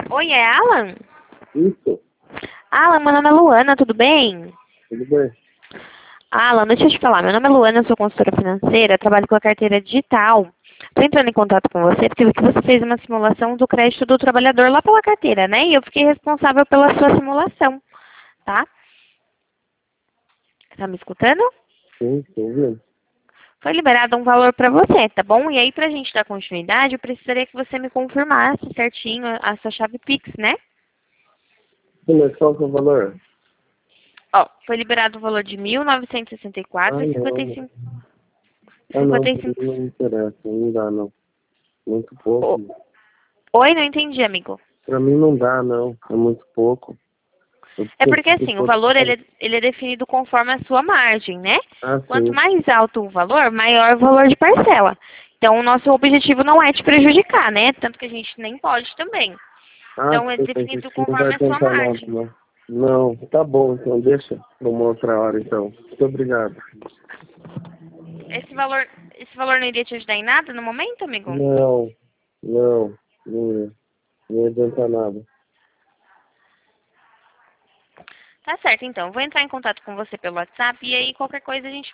Oi, é Alan? Isso, Alan, meu nome é Luana, tudo bem? tudo bem. Alan, deixa eu te falar, meu nome é Luana, eu sou consultora financeira, trabalho com a carteira digital. Estou entrando em contato com você porque vi que você fez uma simulação do crédito do trabalhador lá pela carteira, né? E eu fiquei responsável pela sua simulação, tá? Tá me escutando? Sim, tô ouvindo. Foi liberado um valor para você, tá bom? E aí, pra gente dar continuidade, eu precisaria que você me confirmasse certinho a sua chave Pix, né? Sim, mas qual que é o valor? Ó, foi liberado o valor de Ah, não. 1.964,55. Ah, não, pra mim não me interessa, não dá, não. Muito pouco. Oi, não entendi, amigo. Pra mim não dá, não. É muito pouco. Eu É tenho porque que assim, o valor botar- ele é definido conforme a sua margem, né? Ah, Quanto sim. mais alto o valor, maior o valor de parcela. Então, o nosso objetivo não é te prejudicar, né? Tanto que a gente nem pode também. Ah, Então, é sim, a definido gente não vai conforme a sua tentar nada, margem. não. Não, tá bom, então deixa pra uma outra hora, então. Muito obrigado. Esse valor não iria te ajudar em nada no momento, amigo? Não, não, não ia adiantar nada. Tá certo, então. Vou entrar em contato com você pelo WhatsApp e aí qualquer coisa a gente